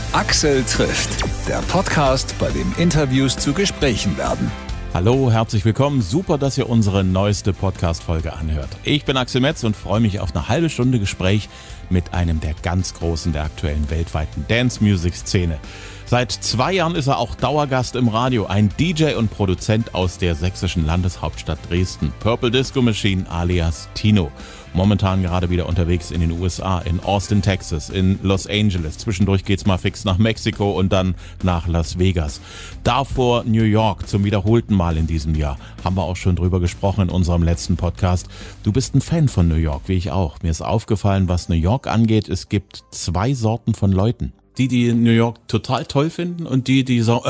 Axel trifft, der Podcast, bei dem Interviews zu Gesprächen werden. Hallo, herzlich willkommen. Super, dass ihr unsere neueste Podcast-Folge anhört. Ich bin Axel Metz und freue mich auf eine halbe Stunde Gespräch mit einem der ganz Großen der aktuellen weltweiten Dance-Music-Szene. Seit 2 Jahren ist er auch Dauergast im Radio, ein DJ und Produzent aus der sächsischen Landeshauptstadt Dresden. Purple Disco Machine alias Tino. Momentan gerade wieder unterwegs in den USA, in Austin, Texas, in Los Angeles. Zwischendurch geht's mal fix nach Mexiko und dann nach Las Vegas. Davor New York zum wiederholten Mal in diesem Jahr. Haben wir auch schon drüber gesprochen in unserem letzten Podcast. Du bist ein Fan von New York, wie ich auch. Mir ist aufgefallen, was New York angeht, es gibt 2 Sorten von Leuten. Die New York total toll finden und die sagen,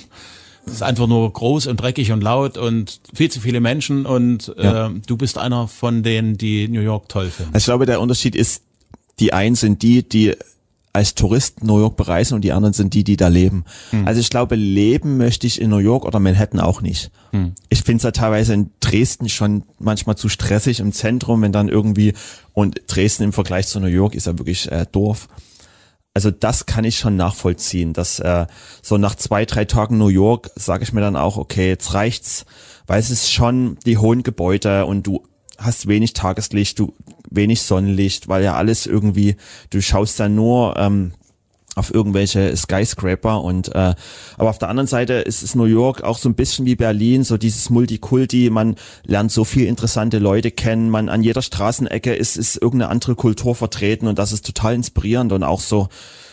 es ist einfach nur groß und dreckig und laut und viel zu viele Menschen und du bist einer von denen, die New York toll finden. Also ich glaube, der Unterschied ist, die einen sind die als Touristen New York bereisen und die anderen sind die da leben. Also ich glaube, leben möchte ich in New York oder Manhattan auch nicht. Ich finde es ja teilweise in Dresden schon manchmal zu stressig im Zentrum, wenn dann irgendwie, und Dresden im Vergleich zu New York ist ja wirklich Dorf. Also das kann ich schon nachvollziehen, dass so nach 2-3 Tagen New York sage ich mir dann auch, okay, jetzt reicht's, weil es ist schon die hohen Gebäude und du hast wenig Tageslicht, du wenig Sonnenlicht, weil ja alles irgendwie, du schaust dann nur auf irgendwelche Skyscraper und aber auf der anderen Seite ist New York auch so ein bisschen wie Berlin, so dieses Multikulti, man lernt so viel interessante Leute kennen, man an jeder Straßenecke ist irgendeine andere Kultur vertreten und das ist total inspirierend und auch so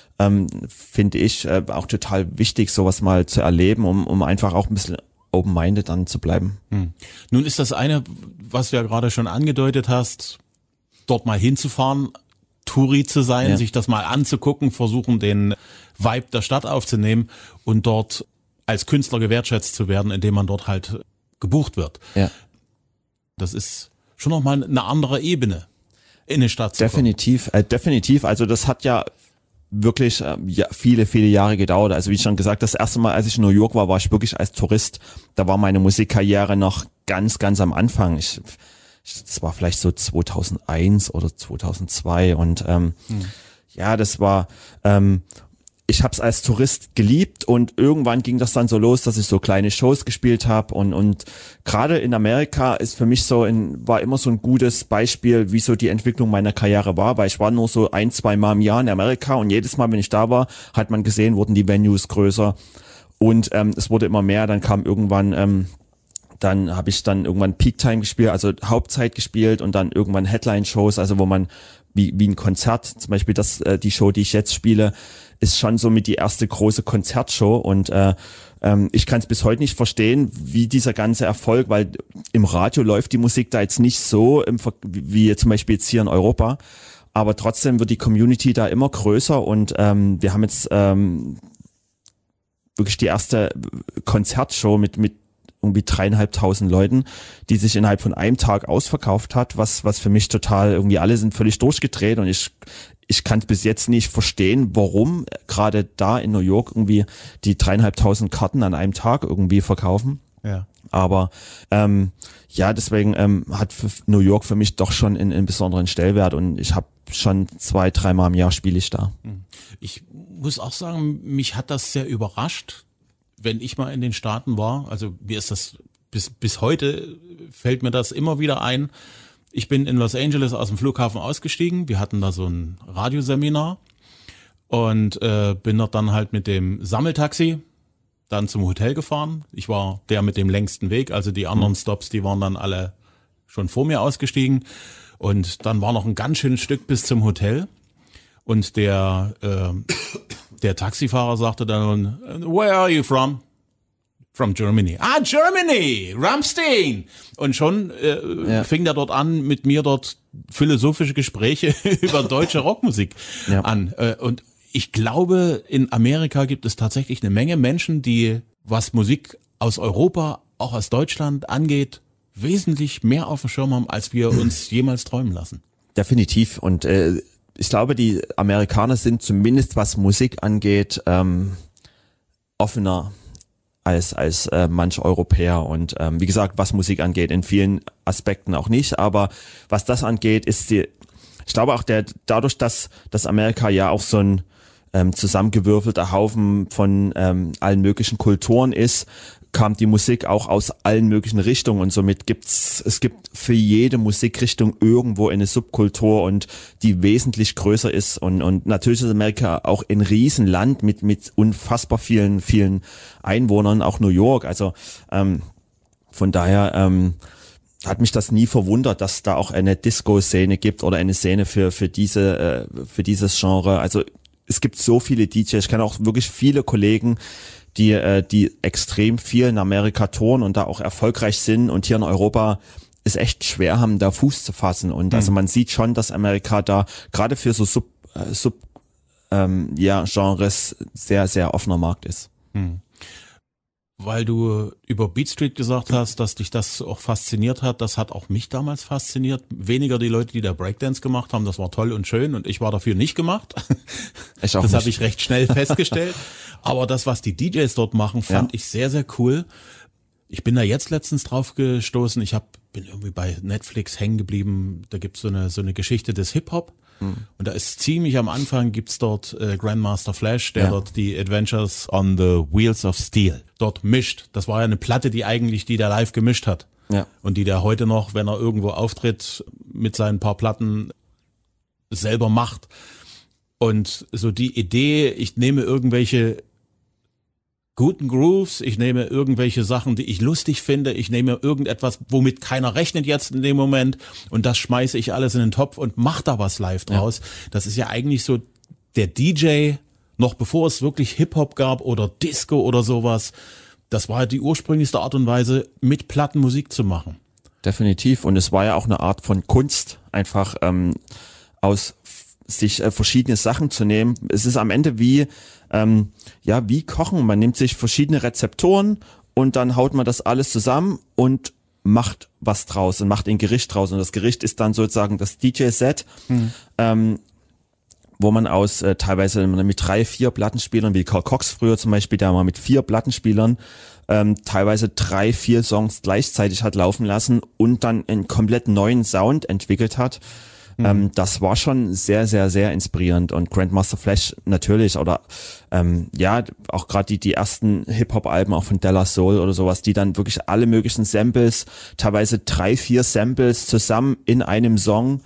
finde ich auch total wichtig, sowas mal zu erleben, um einfach auch ein bisschen open-minded dann zu bleiben. Nun ist das eine, was du ja gerade schon angedeutet hast, dort mal hinzufahren, Touri zu sein, sich das mal anzugucken, versuchen den Vibe der Stadt aufzunehmen und dort als Künstler gewertschätzt zu werden, indem man dort halt gebucht wird. Ja. Das ist schon nochmal eine andere Ebene, in eine Stadt zu kommen. Definitiv. Also das hat ja wirklich viele, viele Jahre gedauert. Also wie schon gesagt, das erste Mal, als ich in New York war ich wirklich als Tourist. Da war meine Musikkarriere noch ganz, ganz am Anfang. Das war vielleicht so 2001 oder 2002 und das war, ich habe es als Tourist geliebt und irgendwann ging das dann so los, dass ich so kleine Shows gespielt habe und gerade in Amerika ist für mich war immer so ein gutes Beispiel, wie so die Entwicklung meiner Karriere war, weil ich war nur so 1-2 Mal im Jahr in Amerika und jedes Mal, wenn ich da war, hat man gesehen, wurden die Venues größer und es wurde immer mehr, dann kam irgendwann dann habe ich dann irgendwann Peak Time gespielt, also Hauptzeit gespielt und dann irgendwann Headline-Shows, also wo man wie ein Konzert, zum Beispiel die Show, die ich jetzt spiele, ist schon so mit die erste große Konzertshow und ich kann es bis heute nicht verstehen, wie dieser ganze Erfolg, weil im Radio läuft die Musik da jetzt nicht so wie zum Beispiel jetzt hier in Europa, aber trotzdem wird die Community da immer größer und wir haben jetzt wirklich die erste Konzertshow mit irgendwie 3.500 Leuten, die sich innerhalb von einem Tag ausverkauft hat, was für mich total, irgendwie alle sind völlig durchgedreht und ich kann es bis jetzt nicht verstehen, warum gerade da in New York irgendwie die 3.500 Karten an einem Tag irgendwie verkaufen. Ja. Aber deswegen hat New York für mich doch schon einen besonderen Stellwert und ich habe schon 2-3 Mal im Jahr spiele ich da. Ich muss auch sagen, mich hat das sehr überrascht, wenn ich mal in den Staaten war, also mir ist das bis heute fällt mir das immer wieder ein. Ich bin in Los Angeles aus dem Flughafen ausgestiegen. Wir hatten da so ein Radioseminar und bin dort dann halt mit dem Sammeltaxi dann zum Hotel gefahren. Ich war der mit dem längsten Weg, also die anderen Stops, die waren dann alle schon vor mir ausgestiegen und dann war noch ein ganz schönes Stück bis zum Hotel und der Taxifahrer sagte dann, where are you from? From Germany. Ah, Germany! Rammstein! Und schon fing der dort an, mit mir dort philosophische Gespräche über deutsche Rockmusik an. Und ich glaube, in Amerika gibt es tatsächlich eine Menge Menschen, die, was Musik aus Europa, auch aus Deutschland angeht, wesentlich mehr auf dem Schirm haben, als wir uns jemals träumen lassen. Definitiv. Und ich glaube, die Amerikaner sind zumindest, was Musik angeht, offener als manch Europäer und wie gesagt, was Musik angeht, in vielen Aspekten auch nicht, aber was das angeht, ist ich glaube auch dadurch, dass Amerika ja auch so ein zusammengewürfelter Haufen von allen möglichen Kulturen ist, kam die Musik auch aus allen möglichen Richtungen und somit es gibt für jede Musikrichtung irgendwo eine Subkultur und die wesentlich größer ist und natürlich ist Amerika auch ein Riesenland mit unfassbar vielen Einwohnern, auch New York, also von daher hat mich das nie verwundert, dass da auch eine Disco-Szene gibt oder eine Szene für dieses Genre, also es gibt so viele DJs, ich kenne auch wirklich viele Kollegen, die extrem viel in Amerika touren und da auch erfolgreich sind und hier in Europa es echt schwer haben, da Fuß zu fassen. Und also man sieht schon, dass Amerika da gerade für so Genres sehr, sehr offener Markt ist. Weil du über Beat Street gesagt hast, dass dich das auch fasziniert hat, das hat auch mich damals fasziniert. Weniger die Leute, die da Breakdance gemacht haben, das war toll und schön und ich war dafür nicht gemacht. Ich auch das nicht. habe ich recht schnell festgestellt. Aber das, was die DJs dort machen, fand ich sehr, sehr cool. Ich bin da jetzt letztens drauf gestoßen. Bin irgendwie bei Netflix hängen geblieben. Da gibt's so eine Geschichte des Hip-Hop. Und da ist ziemlich am Anfang gibt's dort Grandmaster Flash, der dort die Adventures on the Wheels of Steel dort mischt. Das war ja eine Platte, die der live gemischt hat. Ja. Und die der heute noch, wenn er irgendwo auftritt, mit seinen paar Platten selber macht. Und so die Idee, ich nehme irgendwelche guten Grooves, ich nehme irgendwelche Sachen, die ich lustig finde, ich nehme irgendetwas, womit keiner rechnet jetzt in dem Moment und das schmeiße ich alles in den Topf und mach da was live draus. Ja. Das ist ja eigentlich so der DJ, noch bevor es wirklich Hip-Hop gab oder Disco oder sowas, das war die ursprünglichste Art und Weise, mit Platten Musik zu machen. Definitiv und es war ja auch eine Art von Kunst, einfach aus sich verschiedene Sachen zu nehmen. Es ist am Ende wie Kochen. Man nimmt sich verschiedene Rezeptoren und dann haut man das alles zusammen und macht was draus und macht ein Gericht draus. Und das Gericht ist dann sozusagen das DJ-Set, wo man aus teilweise mit 3-4 Plattenspielern, wie Carl Cox früher zum Beispiel, der mal mit 4 Plattenspielern teilweise 3-4 Songs gleichzeitig hat laufen lassen und dann einen komplett neuen Sound entwickelt hat. Das war schon sehr, sehr, sehr inspirierend und Grandmaster Flash natürlich oder auch gerade die ersten Hip-Hop-Alben auch von De La Soul oder sowas, die dann wirklich alle möglichen Samples, teilweise 3-4 Samples zusammen in einem Song,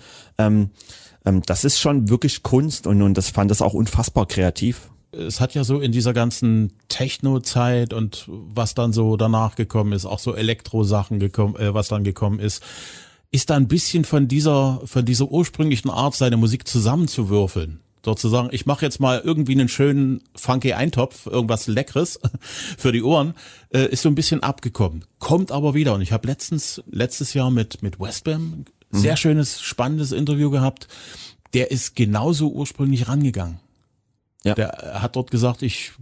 das ist schon wirklich Kunst und das fand das auch unfassbar kreativ. Es hat ja so in dieser ganzen Techno-Zeit und was dann so danach gekommen ist, auch so Elektro-Sachen was dann gekommen ist da ein bisschen von dieser ursprünglichen Art, seine Musik zusammenzuwürfeln. Sozusagen, ich mache jetzt mal irgendwie einen schönen funky Eintopf, irgendwas Leckeres für die Ohren, ist so ein bisschen abgekommen. Kommt aber wieder. Und ich habe letztes Jahr mit Westbam sehr schönes, spannendes Interview gehabt. Der ist genauso ursprünglich rangegangen. Ja. Der hat dort gesagt, ich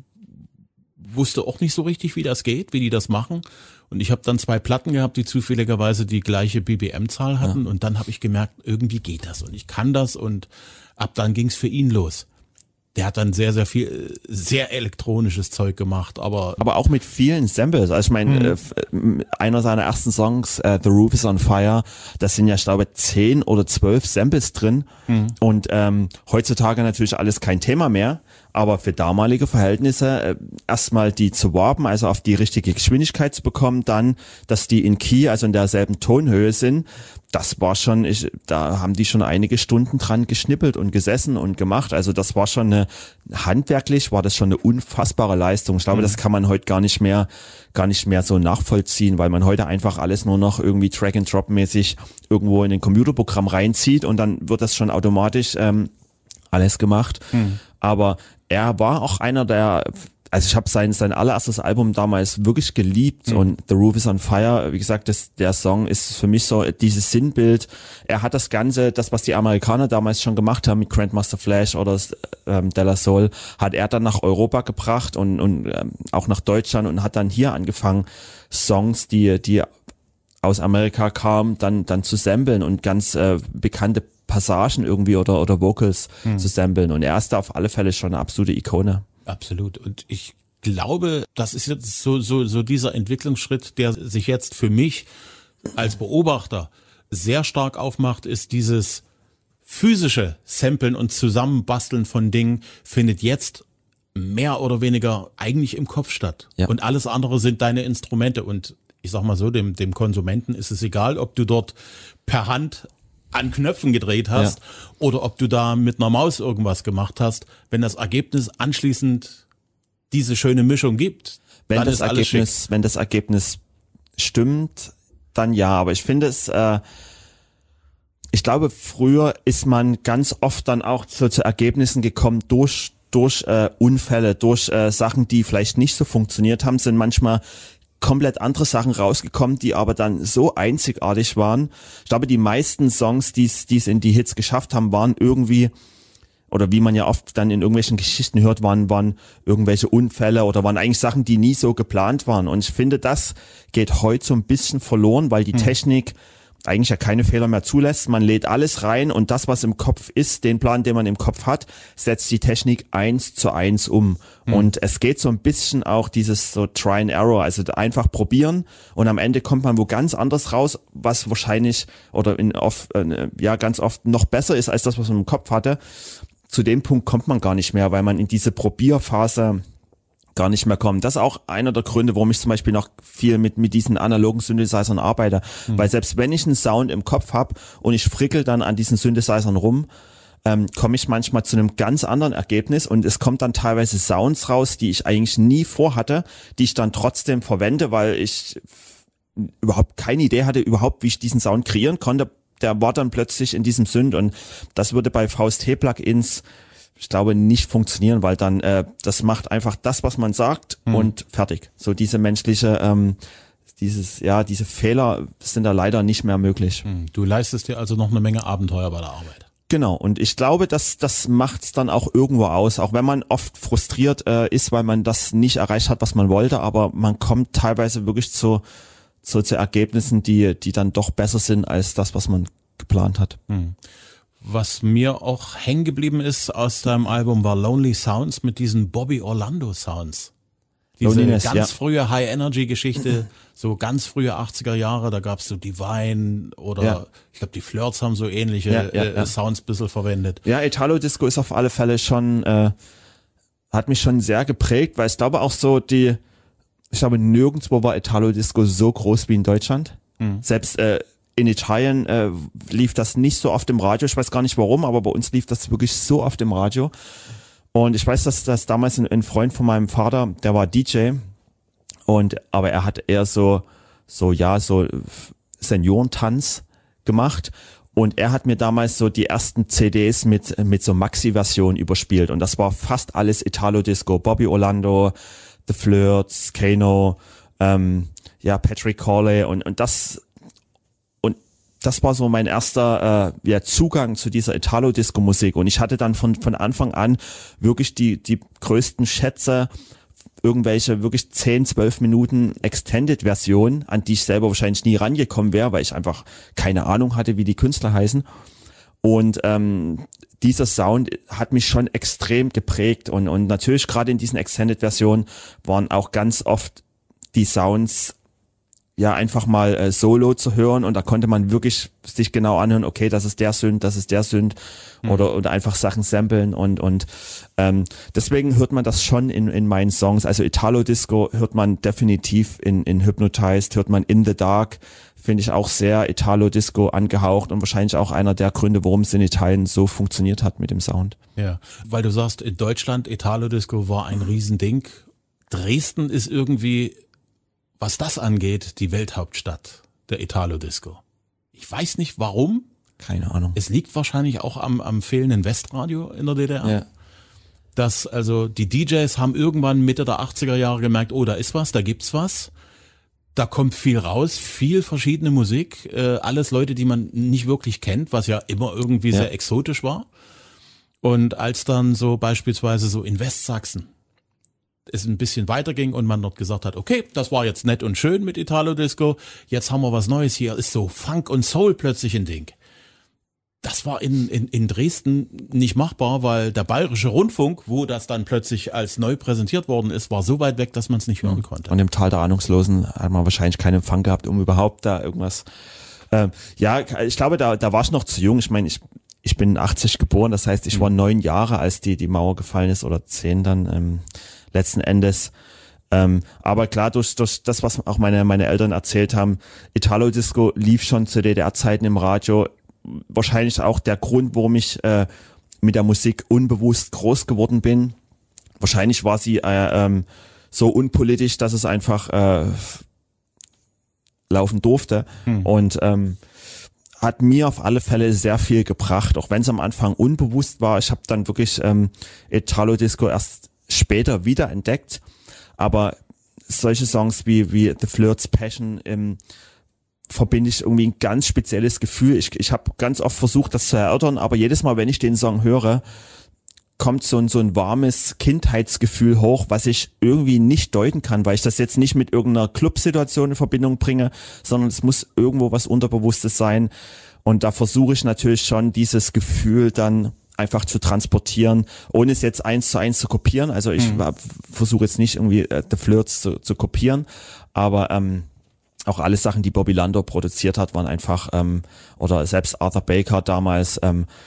wusste auch nicht so richtig, wie das geht, wie die das machen. Und ich habe dann 2 Platten gehabt, die zufälligerweise die gleiche BPM-Zahl hatten. Ja. Und dann habe ich gemerkt, irgendwie geht das und ich kann das. Und ab dann ging's für ihn los. Der hat dann sehr, sehr viel, sehr elektronisches Zeug gemacht, aber auch mit vielen Samples. Also ich meine, einer seiner ersten Songs, The Roof is on Fire, das sind ja, ich glaube, 10 oder 12 Samples drin. Und heutzutage natürlich alles kein Thema mehr. Aber für damalige Verhältnisse erstmal die zu warpen, also auf die richtige Geschwindigkeit zu bekommen, dann, dass die in Key, also in derselben Tonhöhe sind, das war schon, da haben die schon einige Stunden dran geschnippelt und gesessen und gemacht. Also das war schon handwerklich war das schon eine unfassbare Leistung. Ich glaube, das kann man heute gar nicht mehr so nachvollziehen, weil man heute einfach alles nur noch irgendwie Drag-and-Drop-mäßig irgendwo in ein Computerprogramm reinzieht und dann wird das schon automatisch alles gemacht. Aber er war auch einer also ich habe sein allererstes Album damals wirklich geliebt und The Roof is on Fire, wie gesagt, der Song ist für mich so dieses Sinnbild. Er hat das Ganze, das was die Amerikaner damals schon gemacht haben mit Grandmaster Flash oder De La Soul, hat er dann nach Europa gebracht und auch nach Deutschland und hat dann hier angefangen, Songs, die aus Amerika kamen, dann zu samplen und ganz bekannte Passagen irgendwie oder Vocals zu samplen. Und er ist da auf alle Fälle schon eine absolute Ikone. Absolut. Und ich glaube, das ist jetzt so dieser Entwicklungsschritt, der sich jetzt für mich als Beobachter sehr stark aufmacht, ist dieses physische Samplen und Zusammenbasteln von Dingen findet jetzt mehr oder weniger eigentlich im Kopf statt. Ja. Und alles andere sind deine Instrumente. Und ich sag mal so, dem Konsumenten ist es egal, ob du dort per Hand an Knöpfen gedreht hast oder ob du da mit einer Maus irgendwas gemacht hast. Wenn das Ergebnis anschließend diese schöne Mischung gibt, wenn dann das ist alles schick. Wenn das Ergebnis stimmt, dann ja. Aber ich finde es, ich glaube, früher ist man ganz oft dann auch zu Ergebnissen gekommen durch Unfälle, durch Sachen, die vielleicht nicht so funktioniert haben, sind manchmal komplett andere Sachen rausgekommen, die aber dann so einzigartig waren. Ich glaube, die meisten Songs, die es in die Hits geschafft haben, waren irgendwie, oder wie man ja oft dann in irgendwelchen Geschichten hört, waren irgendwelche Unfälle oder waren eigentlich Sachen, die nie so geplant waren. Und ich finde, das geht heute so ein bisschen verloren, weil die Technik eigentlich ja keine Fehler mehr zulässt. Man lädt alles rein und das, was im Kopf ist, den Plan, den man im Kopf hat, setzt die Technik 1:1 um. Und es geht so ein bisschen auch dieses so Try and Error, also einfach probieren und am Ende kommt man wo ganz anders raus, was wahrscheinlich oder ganz oft noch besser ist als das, was man im Kopf hatte. Zu dem Punkt kommt man gar nicht mehr, weil man in diese Probierphase gar nicht mehr kommen. Das ist auch einer der Gründe, warum ich zum Beispiel noch viel mit diesen analogen Synthesizern arbeite. Weil selbst wenn ich einen Sound im Kopf habe und ich frickel dann an diesen Synthesizern rum, komme ich manchmal zu einem ganz anderen Ergebnis und es kommt dann teilweise Sounds raus, die ich eigentlich nie vorhatte, die ich dann trotzdem verwende, weil ich überhaupt keine Idee hatte, wie ich diesen Sound kreieren konnte. Der war dann plötzlich in diesem Synth und das würde bei VST-Plugins, ich glaube, nicht funktionieren, weil dann das macht einfach das, was man sagt und fertig. So diese menschliche, diese Fehler sind da leider nicht mehr möglich. Du leistest dir also noch eine Menge Abenteuer bei der Arbeit. Genau, und ich glaube, das macht's dann auch irgendwo aus, auch wenn man oft frustriert ist, weil man das nicht erreicht hat, was man wollte, aber man kommt teilweise wirklich zu Ergebnissen, die dann doch besser sind als das, was man geplant hat. Was mir auch hängen geblieben ist aus deinem Album war Lonely Sounds mit diesen Bobby Orlando Sounds. Diese Loneliness, ganz frühe High-Energy-Geschichte, so ganz frühe 80er Jahre, da gab's so Divine oder ich glaube die Flirts haben so ähnliche Sounds ein bisschen verwendet. Ja, Italo-Disco ist auf alle Fälle schon, hat mich schon sehr geprägt, weil ich glaube auch so ich glaube nirgendwo war Italo-Disco so groß wie in Deutschland. Selbst in Italien lief das nicht so oft im Radio, ich weiß gar nicht warum, aber bei uns lief das wirklich so oft im Radio. Und ich weiß, dass damals ein Freund von meinem Vater, der war DJ, aber er hat eher so Seniorentanz gemacht. Und er hat mir damals so die ersten CDs mit so Maxi-Version überspielt. Und das war fast alles Italo-Disco. Bobby Orlando, The Flirts, Kano, Patrick Corley und das war so mein erster Zugang zu dieser Italo-Disco-Musik und ich hatte dann von Anfang an wirklich die größten Schätze, irgendwelche wirklich 10-12 Minuten Extended-Versionen, an die ich selber wahrscheinlich nie rangekommen wäre, weil ich einfach keine Ahnung hatte, wie die Künstler heißen. Und dieser Sound hat mich schon extrem geprägt und natürlich gerade in diesen Extended-Versionen waren auch ganz oft die Sounds einfach mal solo zu hören und da konnte man wirklich sich genau anhören, okay, das ist der Synth oder einfach Sachen samplen und deswegen hört man das schon in meinen Songs. Also Italo-Disco hört man definitiv in Hypnotized, hört man In the Dark, finde ich auch sehr Italo-Disco angehaucht und wahrscheinlich auch einer der Gründe, warum es in Italien so funktioniert hat mit dem Sound. Ja, weil du sagst, in Deutschland Italo-Disco war ein Riesending. Dresden ist irgendwie, was das angeht, die Welthauptstadt der Italo-Disco. Ich weiß nicht warum. Keine Ahnung. Es liegt wahrscheinlich auch am fehlenden Westradio in der DDR. Ja. Dass also die DJs haben irgendwann Mitte der 80er Jahre gemerkt, oh, da ist was, da gibt's was. Da kommt viel raus, viel verschiedene Musik, alles Leute, die man nicht wirklich kennt, was ja immer irgendwie sehr exotisch war. Und als dann so beispielsweise so in Westsachsen es ein bisschen weiterging und man dort gesagt hat, okay, das war jetzt nett und schön mit Italo-Disco, jetzt haben wir was Neues, hier ist so Funk und Soul plötzlich ein Ding. Das war in Dresden nicht machbar, weil der Bayerische Rundfunk, wo das dann plötzlich als neu präsentiert worden ist, war so weit weg, dass man es nicht hören konnte. Und im Tal der Ahnungslosen hat man wahrscheinlich keinen Empfang gehabt, um überhaupt da irgendwas. Ich glaube, da war ich noch zu jung. Ich meine, ich ich bin 80 geboren, das heißt, ich war 9 Jahre, als die Mauer gefallen ist, oder 10 dann letzten Endes. Aber klar, durch das, was auch meine Eltern erzählt haben, Italo-Disco lief schon zu DDR-Zeiten im Radio. Wahrscheinlich auch der Grund, warum ich mit der Musik unbewusst groß geworden bin. Wahrscheinlich war sie so unpolitisch, dass es einfach laufen durfte. Und hat mir auf alle Fälle sehr viel gebracht, auch wenn es am Anfang unbewusst war. Ich habe dann wirklich Italo-Disco erst später wiederentdeckt. Aber solche Songs wie The Flirts, Passion verbinde ich irgendwie ein ganz spezielles Gefühl. Ich habe ganz oft versucht, das zu erörtern, aber jedes Mal, wenn ich den Song höre, kommt so ein warmes Kindheitsgefühl hoch, was ich irgendwie nicht deuten kann, weil ich das jetzt nicht mit irgendeiner Clubsituation in Verbindung bringe, sondern es muss irgendwo was Unterbewusstes sein. Und da versuche ich natürlich schon, dieses Gefühl dann einfach zu transportieren, ohne es jetzt 1:1 zu kopieren. Also ich versuche jetzt nicht irgendwie The Flirts zu kopieren, aber auch alle Sachen, die Bobby Landau produziert hat, waren einfach, oder selbst Arthur Baker damals,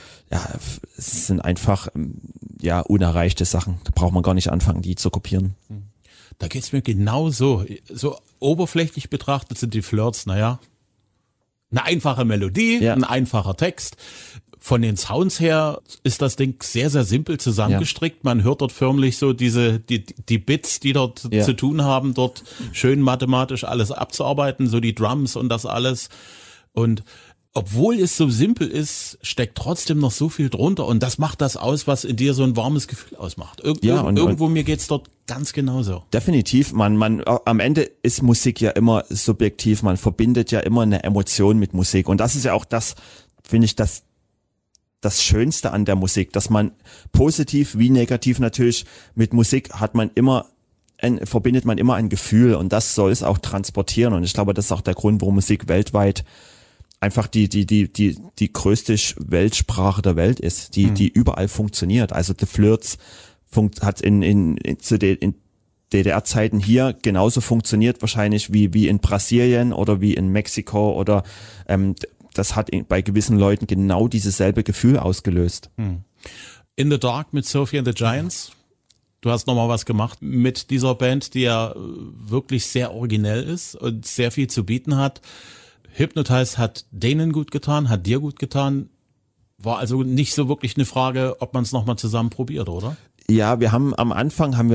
es sind einfach unerreichte Sachen. Da braucht man gar nicht anfangen, die zu kopieren. Da geht's mir genauso. So oberflächlich betrachtet sind die Flirts, eine einfache Melodie, ein einfacher Text. Von den Sounds her ist das Ding sehr, sehr simpel zusammengestrickt. Man hört dort förmlich so die Bits, die dort zu tun haben, dort schön mathematisch alles abzuarbeiten, so die Drums und das alles. Und obwohl es so simpel ist, steckt trotzdem noch so viel drunter. Und das macht das aus, was in dir so ein warmes Gefühl ausmacht. Irgendwo mir geht's dort ganz genauso. Definitiv. Man am Ende ist Musik ja immer subjektiv. Man verbindet ja immer eine Emotion mit Musik. Und das ist ja auch das, finde ich, das Schönste an der Musik, dass man positiv wie negativ natürlich mit Musik verbindet man immer ein Gefühl, und das soll es auch transportieren. Und ich glaube, das ist auch der Grund, warum Musik weltweit einfach die größte Weltsprache der Welt ist, die überall funktioniert. Also The Flirts hat in DDR-Zeiten hier genauso funktioniert wahrscheinlich wie in Brasilien oder wie in Mexiko, oder das hat bei gewissen Leuten genau dieses selbe Gefühl ausgelöst. In the Dark mit Sophie and the Giants. Du hast nochmal was gemacht mit dieser Band, die ja wirklich sehr originell ist und sehr viel zu bieten hat. Hypnotize hat denen gut getan, hat dir gut getan. War also nicht so wirklich eine Frage, ob man es nochmal zusammen probiert, oder? Ja, wir haben am Anfang waren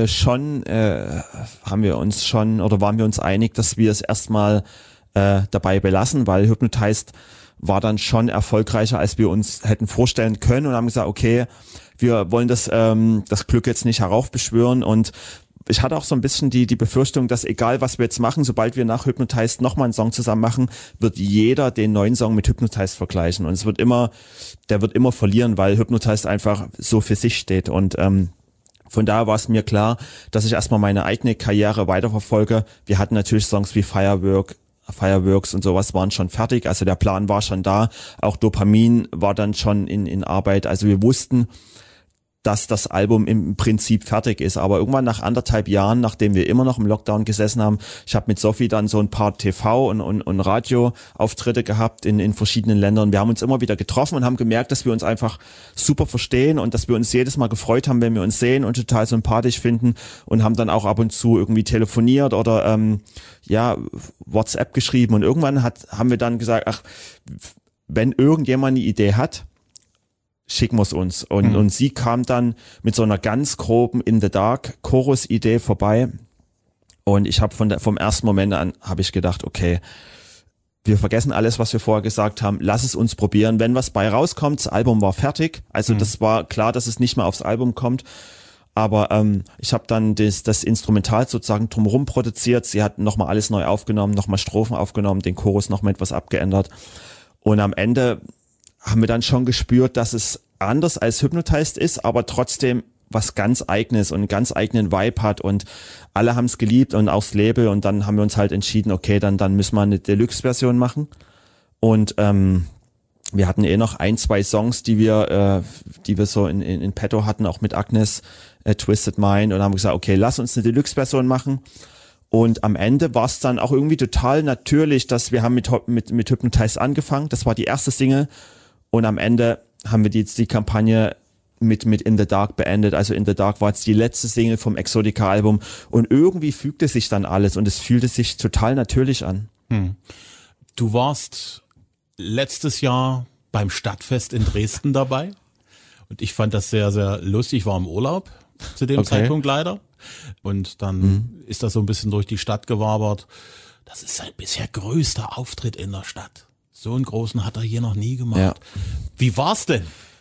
wir uns einig, dass wir es erstmal dabei belassen, weil Hypnotize war dann schon erfolgreicher, als wir uns hätten vorstellen können, und haben gesagt, okay, wir wollen das Glück jetzt nicht heraufbeschwören. Und ich hatte auch so ein bisschen die Befürchtung, dass egal was wir jetzt machen, sobald wir nach Hypnotize nochmal einen Song zusammen machen, wird jeder den neuen Song mit Hypnotize vergleichen, und der wird immer verlieren, weil Hypnotize einfach so für sich steht. Und von daher war es mir klar, dass ich erstmal meine eigene Karriere weiterverfolge. Wir hatten natürlich Songs wie Fireworks und sowas waren schon fertig, also der Plan war schon da, auch Dopamin war dann schon in Arbeit, also wir wussten, dass das Album im Prinzip fertig ist, aber irgendwann nach 1,5 Jahren, nachdem wir immer noch im Lockdown gesessen haben, ich habe mit Sophie dann so ein paar TV- und Radioauftritte gehabt in verschiedenen Ländern. Wir haben uns immer wieder getroffen und haben gemerkt, dass wir uns einfach super verstehen und dass wir uns jedes Mal gefreut haben, wenn wir uns sehen und total sympathisch finden, und haben dann auch ab und zu irgendwie telefoniert oder WhatsApp geschrieben, und irgendwann haben wir dann gesagt, wenn irgendjemand eine Idee hat, schicken wir es uns. Und sie kam dann mit so einer ganz groben In the Dark Chorus-Idee vorbei. Und ich habe vom ersten Moment an habe ich gedacht, okay, wir vergessen alles, was wir vorher gesagt haben. Lass es uns probieren. Wenn was bei rauskommt, das Album war fertig. Also das war klar, dass es nicht mehr aufs Album kommt. Aber ich habe dann das Instrumental sozusagen drumherum produziert. Sie hat nochmal alles neu aufgenommen, nochmal Strophen aufgenommen, den Chorus nochmal etwas abgeändert. Und am Ende haben wir dann schon gespürt, dass es anders als Hypnotized ist, aber trotzdem was ganz Eigenes und einen ganz eigenen Vibe hat, und alle haben es geliebt und auch das Label, und dann haben wir uns halt entschieden, okay, dann müssen wir eine Deluxe-Version machen, und wir hatten noch 1-2 Songs, die wir so in petto hatten, auch mit Agnes, Twisted Mind, und haben gesagt, okay, lass uns eine Deluxe-Version machen. Und am Ende war es dann auch irgendwie total natürlich, dass wir haben mit Hypnotize angefangen, das war die erste Single, und am Ende haben wir jetzt die Kampagne mit In the Dark beendet. Also In the Dark war jetzt die letzte Single vom Exotica-Album und irgendwie fügte sich dann alles und es fühlte sich total natürlich an. Du warst letztes Jahr beim Stadtfest in Dresden dabei und ich fand das sehr, sehr lustig. Ich war im Urlaub zu dem Zeitpunkt leider und dann ist das so ein bisschen durch die Stadt gewabert. Das ist sein bisher größter Auftritt in der Stadt. So einen großen hat er hier noch nie gemacht. Ja. Wie war's denn?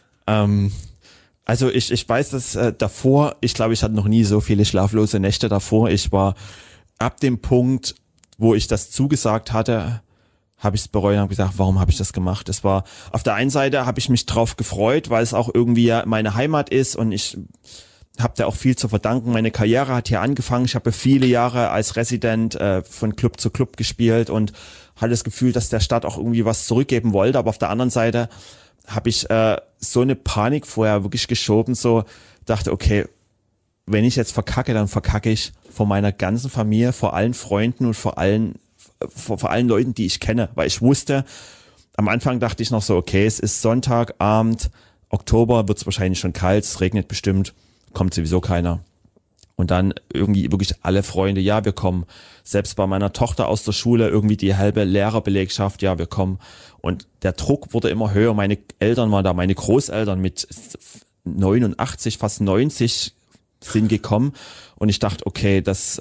Also ich weiß, dass davor, ich glaube, ich hatte noch nie so viele schlaflose Nächte davor. Ich war ab dem Punkt, wo ich das zugesagt hatte, habe ich es bereut und habe gesagt, warum habe ich das gemacht? Es war, auf der einen Seite habe ich mich drauf gefreut, weil es auch irgendwie meine Heimat ist und ich habe da auch viel zu verdanken. Meine Karriere hat hier angefangen. Ich habe viele Jahre als Resident von Club zu Club gespielt und hatte das Gefühl, dass der Stadt auch irgendwie was zurückgeben wollte. Aber auf der anderen Seite habe ich so eine Panik vorher wirklich geschoben, so dachte, okay, wenn ich jetzt verkacke, dann verkacke ich vor meiner ganzen Familie, vor allen Freunden und vor allen Leuten, die ich kenne, weil ich wusste, am Anfang dachte ich noch so, okay, es ist Sonntagabend, Oktober, wird es wahrscheinlich schon kalt, es regnet bestimmt, kommt sowieso keiner. Und dann irgendwie wirklich alle Freunde, ja, wir kommen. Selbst bei meiner Tochter aus der Schule irgendwie die halbe Lehrerbelegschaft, ja, wir kommen. Und der Druck wurde immer höher. Meine Eltern waren da, meine Großeltern mit 89, fast 90 sind gekommen. Und ich dachte, okay, das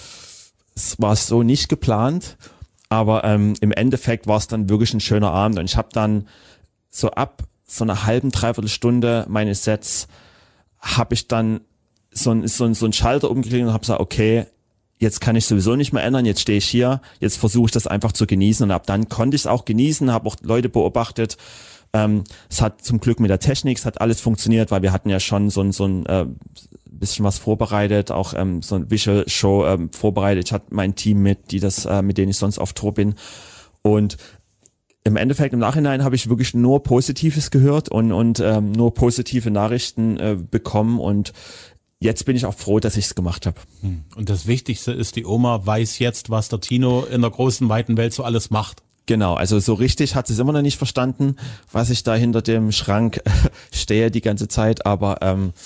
war so nicht geplant. Aber im Endeffekt war es dann wirklich ein schöner Abend. Und ich habe dann so ab so einer halben, dreiviertel Stunde meine Sets, habe ich dann so ein Schalter umgelegt und habe gesagt, okay, jetzt kann ich sowieso nicht mehr ändern, jetzt stehe ich hier, jetzt versuche ich das einfach zu genießen und ab dann konnte ich es auch genießen, habe auch Leute beobachtet. Es hat zum Glück mit der Technik, es hat alles funktioniert, weil wir hatten ja schon so ein bisschen was vorbereitet, auch so ein Visual Show vorbereitet. Ich hatte mein Team mit denen ich sonst auf Tour bin und im Endeffekt, im Nachhinein habe ich wirklich nur Positives gehört und nur positive Nachrichten bekommen und jetzt bin ich auch froh, dass ich es gemacht habe. Und das Wichtigste ist, die Oma weiß jetzt, was der Tino in der großen, weiten Welt so alles macht. Genau, also so richtig hat sie es immer noch nicht verstanden, was ich da hinter dem Schrank stehe die ganze Zeit, aber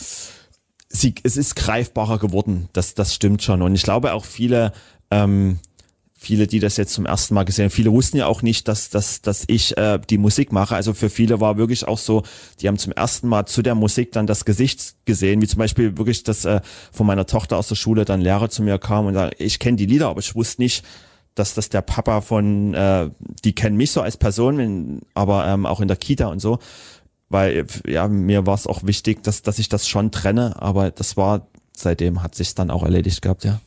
es ist greifbarer geworden, das stimmt schon. Und ich glaube auch viele, die das jetzt zum ersten Mal gesehen haben, viele wussten ja auch nicht, dass ich die Musik mache. Also für viele war wirklich auch so, die haben zum ersten Mal zu der Musik dann das Gesicht gesehen, wie zum Beispiel wirklich, dass von meiner Tochter aus der Schule dann Lehrer zu mir kam und sagen, ich kenne die Lieder, aber ich wusste nicht, dass das der Papa von, die kennen mich so als Person, aber auch in der Kita und so, weil ja mir war es auch wichtig, dass ich das schon trenne, aber seitdem hat sich's dann auch erledigt gehabt, ja.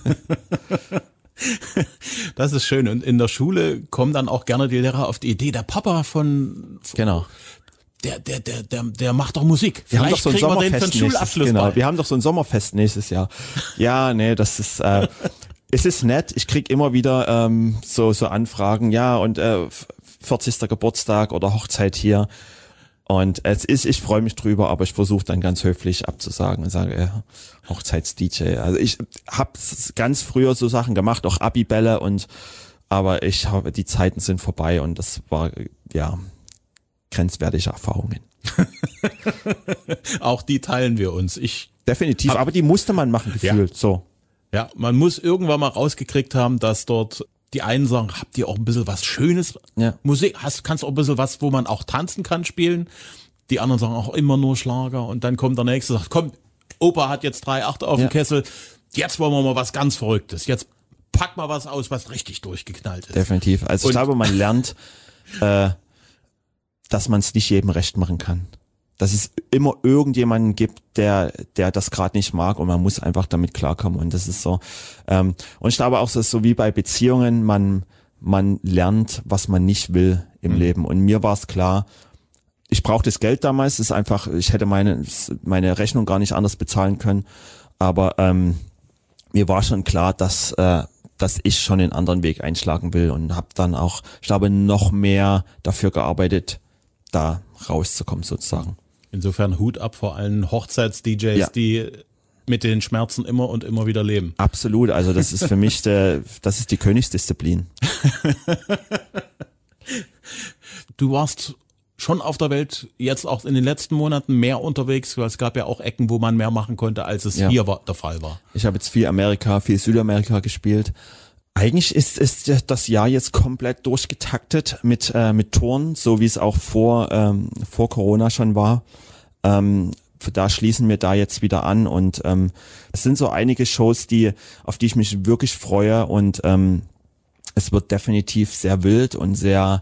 Das ist schön. Und in der Schule kommen dann auch gerne die Lehrer auf die Idee, der Papa von genau. Der macht doch Musik. Wir haben doch so ein kriegen wir den für Sommerfest den Schulabschluss bei. Wir haben doch so ein Sommerfest nächstes Jahr. Ja, nee, das ist es ist nett. Ich krieg immer wieder so Anfragen, ja, und 40. Geburtstag oder Hochzeit hier. Und ich freue mich drüber, aber ich versuche dann ganz höflich abzusagen und sage, Hochzeits-DJ. Also ich habe ganz früher so Sachen gemacht, auch Abibälle aber die Zeiten sind vorbei und das war, ja, grenzwertige Erfahrungen. Auch die teilen wir uns. Definitiv, aber die musste man machen, gefühlt, ja. so. Ja, man muss irgendwann mal rausgekriegt haben, dass dort die einen sagen, habt ihr auch ein bisschen was Schönes? Ja. Musik, kannst auch ein bisschen was, wo man auch tanzen kann, spielen? Die anderen sagen auch immer nur Schlager und dann kommt der Nächste und sagt, komm, Opa hat jetzt 3 Achte auf dem Kessel, jetzt wollen wir mal was ganz Verrücktes, jetzt pack mal was aus, was richtig durchgeknallt ist. Definitiv, also ich glaube, man lernt, dass man es nicht jedem recht machen kann. Dass es immer irgendjemanden gibt, der das gerade nicht mag und man muss einfach damit klarkommen und das ist so. Und ich glaube auch, so wie bei Beziehungen, man lernt, was man nicht will im Leben und mir war es klar, ich brauchte das Geld damals, ist einfach, ich hätte meine Rechnung gar nicht anders bezahlen können, aber mir war schon klar, dass ich schon einen anderen Weg einschlagen will und habe dann auch, ich glaube, noch mehr dafür gearbeitet, da rauszukommen sozusagen. Insofern Hut ab vor allen Hochzeits-DJs, die mit den Schmerzen immer und immer wieder leben. Absolut, also das ist für mich das ist die Königsdisziplin. Du warst schon auf der Welt jetzt auch in den letzten Monaten mehr unterwegs, weil es gab ja auch Ecken, wo man mehr machen konnte, als es hier der Fall war. Ich habe jetzt viel Amerika, viel Südamerika gespielt. Eigentlich ist das Jahr jetzt komplett durchgetaktet mit Touren, so wie es auch vor Corona schon war. Da schließen wir da jetzt wieder an und es sind so einige Shows, auf die ich mich wirklich freue und es wird definitiv sehr wild und sehr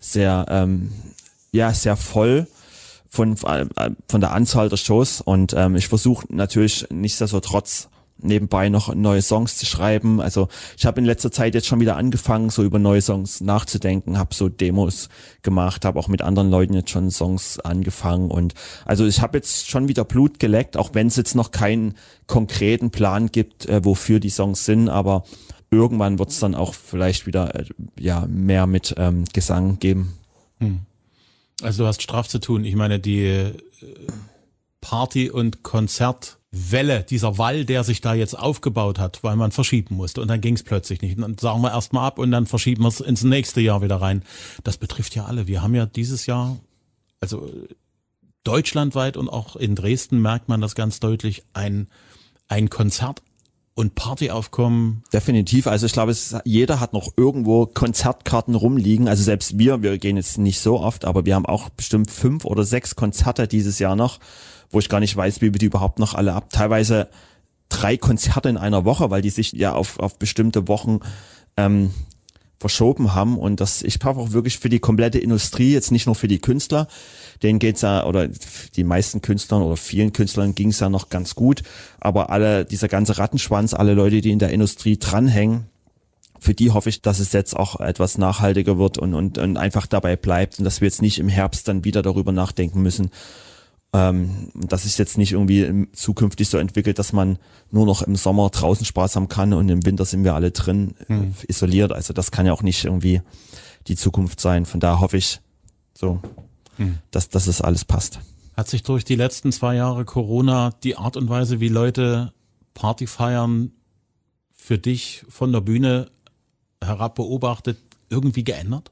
voll von der Anzahl der Shows und ich versuche natürlich nichtsdestotrotz nebenbei noch neue Songs zu schreiben. Also ich habe in letzter Zeit jetzt schon wieder angefangen, so über neue Songs nachzudenken, habe so Demos gemacht, habe auch mit anderen Leuten jetzt schon Songs angefangen und also ich habe jetzt schon wieder Blut geleckt, auch wenn es jetzt noch keinen konkreten Plan gibt, wofür die Songs sind, aber irgendwann wird es dann auch vielleicht wieder mehr mit Gesang geben. Also du hast straff zu tun. Ich meine, die Party- und Konzertwelle, dieser Wall, der sich da jetzt aufgebaut hat, weil man verschieben musste und dann ging es plötzlich nicht. Und dann sagen wir erstmal ab und dann verschieben wir es ins nächste Jahr wieder rein. Das betrifft ja alle. Wir haben ja dieses Jahr, also deutschlandweit und auch in Dresden merkt man das ganz deutlich, ein Konzert- und Partyaufkommen. Definitiv, also ich glaube, jeder hat noch irgendwo Konzertkarten rumliegen, also selbst wir gehen jetzt nicht so oft, aber wir haben auch bestimmt 5 oder 6 Konzerte dieses Jahr noch, wo ich gar nicht weiß, wie wir die überhaupt noch alle teilweise 3 Konzerte in einer Woche, weil die sich ja auf bestimmte Wochen verschoben haben und ich hoffe auch wirklich für die komplette Industrie, jetzt nicht nur für die Künstler, denen geht's ja, oder die meisten Künstlern oder vielen Künstlern ging's ja noch ganz gut, aber dieser ganze Rattenschwanz, alle Leute, die in der Industrie dranhängen, für die hoffe ich, dass es jetzt auch etwas nachhaltiger wird und einfach dabei bleibt und dass wir jetzt nicht im Herbst dann wieder darüber nachdenken müssen, dass es jetzt nicht irgendwie zukünftig so entwickelt, dass man nur noch im Sommer draußen Spaß haben kann und im Winter sind wir alle drin isoliert. Also das kann ja auch nicht irgendwie die Zukunft sein. Von daher hoffe ich so, dass es alles passt. Hat sich durch die letzten 2 Jahre Corona die Art und Weise, wie Leute Party feiern, für dich von der Bühne herab beobachtet, irgendwie geändert?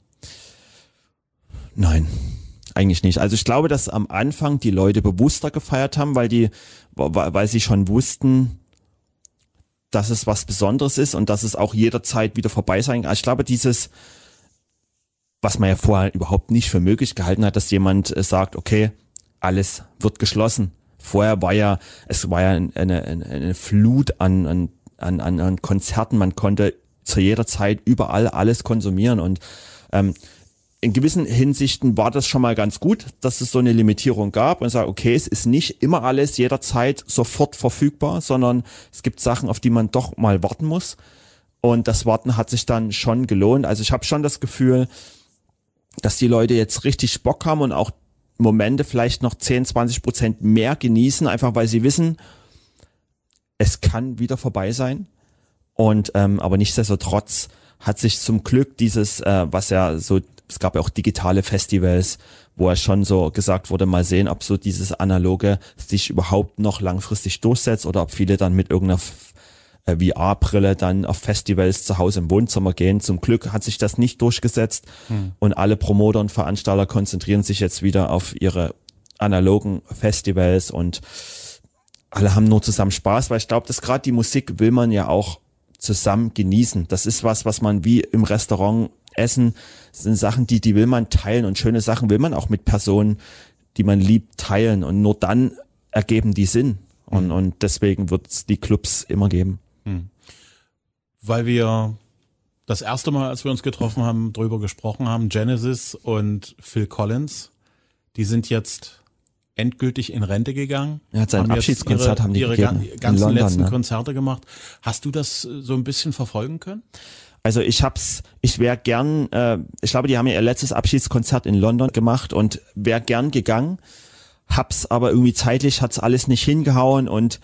Nein. Eigentlich nicht. Also ich glaube, dass am Anfang die Leute bewusster gefeiert haben, weil sie schon wussten, dass es was Besonderes ist und dass es auch jederzeit wieder vorbei sein kann. Also ich glaube, was man ja vorher überhaupt nicht für möglich gehalten hat, dass jemand sagt, okay, alles wird geschlossen. Vorher war ja eine Flut an Konzerten. Man konnte zu jeder Zeit überall alles konsumieren und in gewissen Hinsichten war das schon mal ganz gut, dass es so eine Limitierung gab und sagt, okay, es ist nicht immer alles jederzeit sofort verfügbar, sondern es gibt Sachen, auf die man doch mal warten muss. Und das Warten hat sich dann schon gelohnt. Also ich habe schon das Gefühl, dass die Leute jetzt richtig Bock haben und auch Momente vielleicht noch 10-20% mehr genießen, einfach weil sie wissen, es kann wieder vorbei sein. Und aber nichtsdestotrotz hat sich zum Glück dieses, es gab ja auch digitale Festivals, wo ja schon so gesagt wurde, mal sehen, ob so dieses Analoge sich überhaupt noch langfristig durchsetzt oder ob viele dann mit irgendeiner VR-Brille dann auf Festivals zu Hause im Wohnzimmer gehen. Zum Glück hat sich das nicht durchgesetzt und alle Promoter und Veranstalter konzentrieren sich jetzt wieder auf ihre analogen Festivals und alle haben nur zusammen Spaß, weil ich glaube, dass gerade die Musik will man ja auch zusammen genießen. Das ist was man wie im Restaurant essen, das sind Sachen, die will man teilen und schöne Sachen will man auch mit Personen, die man liebt, teilen und nur dann ergeben die Sinn und deswegen wird es die Clubs immer geben. Weil wir das erste Mal, als wir uns getroffen haben, drüber gesprochen haben, Genesis und Phil Collins, die sind jetzt endgültig in Rente gegangen. Ja, sein Abschiedskonzert haben die ihre gegeben. Ganzen London, letzten ne? Konzerte gemacht. Hast du das so ein bisschen verfolgen können? Also ich wäre gern, ich glaube, die haben ja ihr letztes Abschiedskonzert in London gemacht und wäre gern gegangen, hab's aber irgendwie zeitlich, hat's alles nicht hingehauen und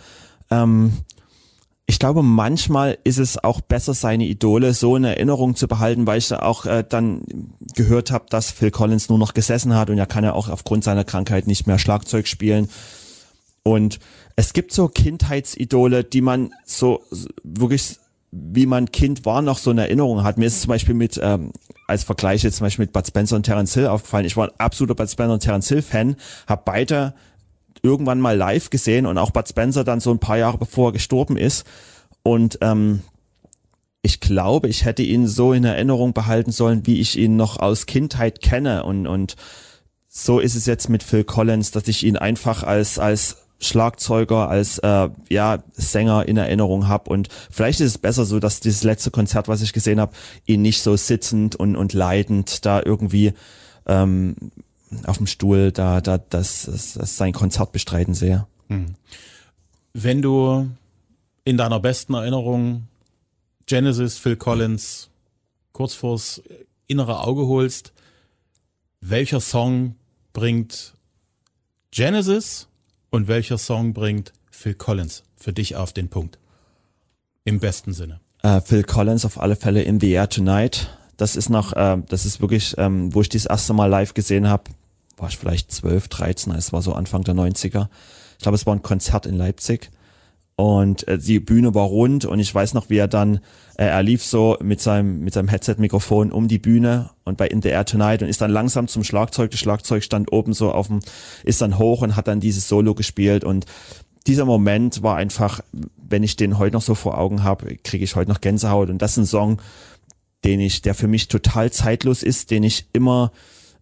ich glaube, manchmal ist es auch besser, seine Idole so in Erinnerung zu behalten, weil ich auch dann gehört habe, dass Phil Collins nur noch gesessen hat und er kann ja auch aufgrund seiner Krankheit nicht mehr Schlagzeug spielen. Und es gibt so Kindheitsidole, die man so wirklich wie man Kind war, noch so eine Erinnerung hat. Mir ist es zum Beispiel als Vergleich jetzt zum Beispiel mit Bud Spencer und Terence Hill aufgefallen. Ich war ein absoluter Bud Spencer und Terence Hill Fan, habe beide irgendwann mal live gesehen und auch Bud Spencer dann so ein paar Jahre bevor er gestorben ist. Und ich glaube, ich hätte ihn so in Erinnerung behalten sollen, wie ich ihn noch aus Kindheit kenne. Und so ist es jetzt mit Phil Collins, dass ich ihn einfach als Schlagzeuger, als Sänger in Erinnerung habe. Und vielleicht ist es besser so, dass dieses letzte Konzert, was ich gesehen habe, ihn nicht so sitzend und leidend da irgendwie auf dem Stuhl das sein Konzert bestreiten sehe. Wenn du in deiner besten Erinnerung Genesis, Phil Collins kurz vors innere Auge holst, welcher Song bringt Genesis und welcher Song bringt Phil Collins für dich auf den Punkt? Im besten Sinne. Phil Collins auf alle Fälle In the Air Tonight. Das ist wirklich, wo ich das erste Mal live gesehen habe, war ich vielleicht 12, 13, es war so Anfang der 90er. Ich glaube, es war ein Konzert in Leipzig. Und die Bühne war rund und ich weiß noch, wie er lief so mit seinem Headset-Mikrofon um die Bühne und bei In the Air Tonight und ist dann langsam zum Schlagzeug. Das Schlagzeug stand oben so ist dann hoch und hat dann dieses Solo gespielt und dieser Moment war einfach, wenn ich den heute noch so vor Augen habe, kriege ich heute noch Gänsehaut und das ist ein Song, der für mich total zeitlos ist, den ich immer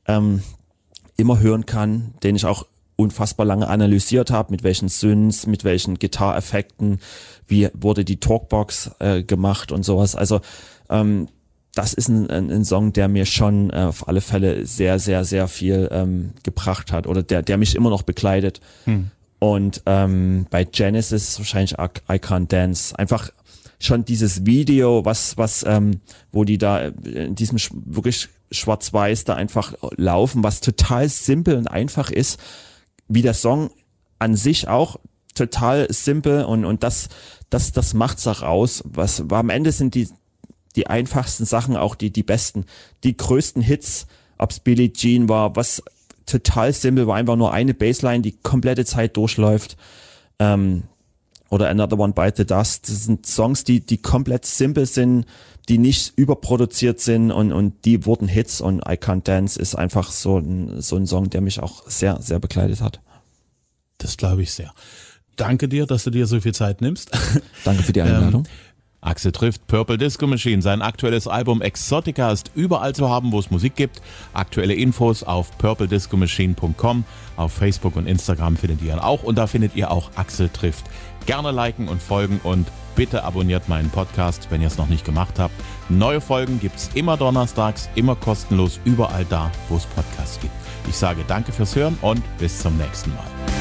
hören kann, den ich auch unfassbar lange analysiert habe, mit welchen Synths, mit welchen Gitarreffekten, wie wurde die Talkbox gemacht und sowas. Also das ist ein Song, der mir schon auf alle Fälle sehr, sehr, sehr viel gebracht hat oder der mich immer noch begleitet. Und bei Genesis wahrscheinlich I Can't Dance. Einfach schon dieses Video, wo die da in diesem wirklich schwarz-weiß da einfach laufen, was total simpel und einfach ist, wie der Song an sich auch total simpel und das macht's auch aus. Am Ende sind die einfachsten Sachen auch die besten. Die größten Hits, ob's Billie Jean war, was total simpel war, einfach nur eine Bassline, die komplette Zeit durchläuft. Oder Another One Bite the Dust. Das sind Songs, die komplett simpel sind, die nicht überproduziert sind und die wurden Hits und I Can't Dance ist einfach so ein Song, der mich auch sehr, sehr begleitet hat. Das glaube ich sehr. Danke dir, dass du dir so viel Zeit nimmst. Danke für die Einladung. Axel trifft Purple Disco Machine. Sein aktuelles Album Exotica ist überall zu haben, wo es Musik gibt. Aktuelle Infos auf purplediscomachine.com. Auf Facebook und Instagram findet ihr ihn auch und da findet ihr auch Axel trifft. Gerne liken und folgen und bitte abonniert meinen Podcast, wenn ihr es noch nicht gemacht habt. Neue Folgen gibt's immer donnerstags, immer kostenlos, überall da, wo es Podcasts gibt. Ich sage danke fürs Hören und bis zum nächsten Mal.